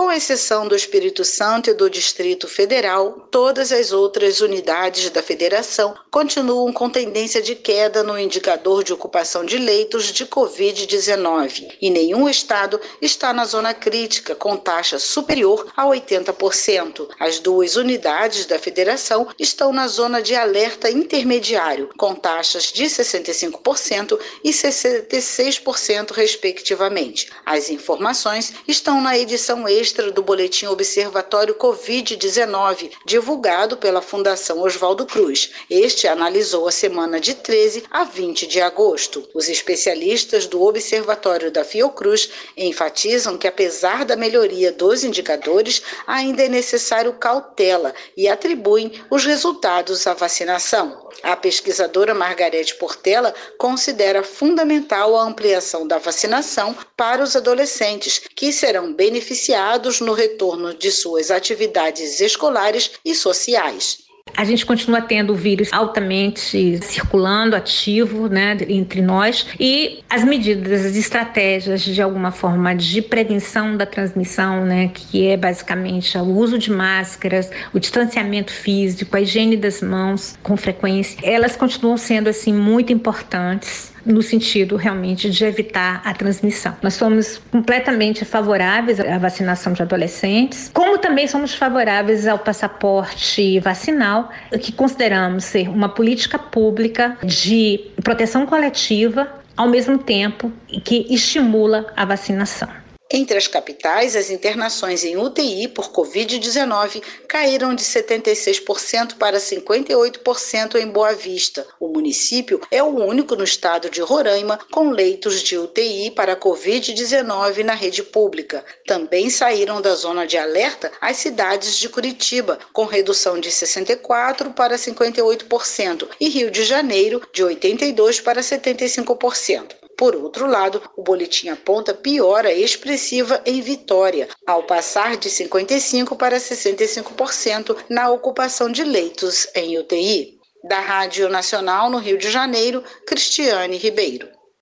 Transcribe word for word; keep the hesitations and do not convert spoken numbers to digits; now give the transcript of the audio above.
Com exceção do Espírito Santo e do Distrito Federal, todas as outras unidades da federação continuam com tendência de queda no indicador de ocupação de leitos de covid dezenove e nenhum estado está na zona crítica com taxa superior a oitenta por cento. As duas unidades da federação estão na zona de alerta intermediário, com taxas de sessenta e cinco por cento e sessenta e seis por cento respectivamente. As informações estão na edição extra do Boletim Observatório covid dezenove, divulgado pela Fundação Oswaldo Cruz. Este analisou a semana de treze a vinte de agosto. Os especialistas do Observatório da Fiocruz enfatizam que, apesar da melhoria dos indicadores, ainda é necessário cautela e atribuem os resultados à vacinação. A pesquisadora Margarete Portela considera fundamental a ampliação da vacinação para os adolescentes, que serão beneficiados no retorno de suas atividades escolares e sociais. A gente continua tendo o vírus altamente circulando, ativo, né, entre nós, e as medidas, as estratégias de alguma forma de prevenção da transmissão, né, que é basicamente o uso de máscaras, o distanciamento físico, a higiene das mãos com frequência, elas continuam sendo assim muito importantes no sentido realmente de evitar a transmissão. Nós somos completamente favoráveis à vacinação de adolescentes, como também somos favoráveis ao passaporte vacinal, que consideramos ser uma política pública de proteção coletiva, ao mesmo tempo que estimula a vacinação. Entre as capitais, as internações em U T I por covid dezenove caíram de setenta e seis por cento para cinquenta e oito por cento em Boa Vista. O município é o único no estado de Roraima com leitos de U T I para covid dezenove na rede pública. Também saíram da zona de alerta as cidades de Curitiba, com redução de sessenta e quatro por cento para cinquenta e oito por cento, e Rio de Janeiro, de oitenta e dois por cento para setenta e cinco por cento. Por outro lado, o boletim aponta piora expressiva em Vitória, ao passar de cinquenta e cinco por cento para sessenta e cinco por cento na ocupação de leitos em U T I. Da Rádio Nacional no Rio de Janeiro, Cristiane Ribeiro.